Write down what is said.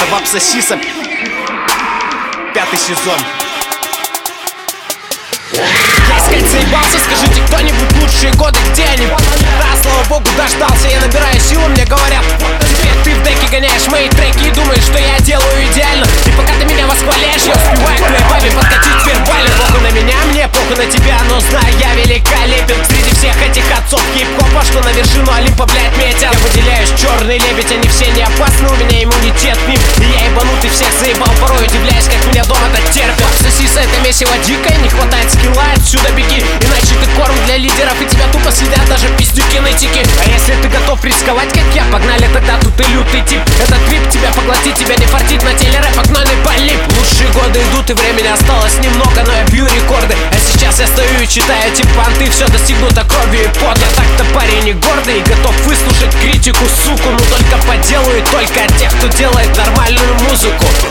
Вапсосиса, 5-й сезон. Я искать заебался, скажите кто-нибудь, лучшие годы, где они? Да, слава богу, дождался, я набираю силы, мне говорят: теперь ты в деке гоняешь мои треки и думаешь, что я делаю идеально. И пока ты меня восхваляешь, я успеваю к твоей бабе подкатить вербально. Похуй на меня, мне похуй на тебя, но знаю, я великолепен среди всех этих отцов хип-хопа, что на вершину Олимпа, блядь, метят. Я выделяюсь, черный лебедь, они все не опасны, у меня иммунитет к ним. И я ебанутый, всех заебал, порой удивляюсь, как меня дома так терпят. Вапсосиса, это месиво дикое, не хватает скилла, отсюда беги, иначе ты корм для лидеров, и тебя тупо следят даже пиздюки-нытики. А если ты готов рисковать, как я, погнали, тогда тут ты лютый тип. Этот трип тебя поглотит, тебя не фартит, на теле рэп окнойный полип. Лучшие годы идут, и времени осталось немного, но я бью рекорды. А сейчас я стою и читаю эти понты, все достигнуто кровью и потом. Я так-то парень не гордый и готов выслушать критику, суку, но только по делу и только от тех, кто делает нормальную музыку.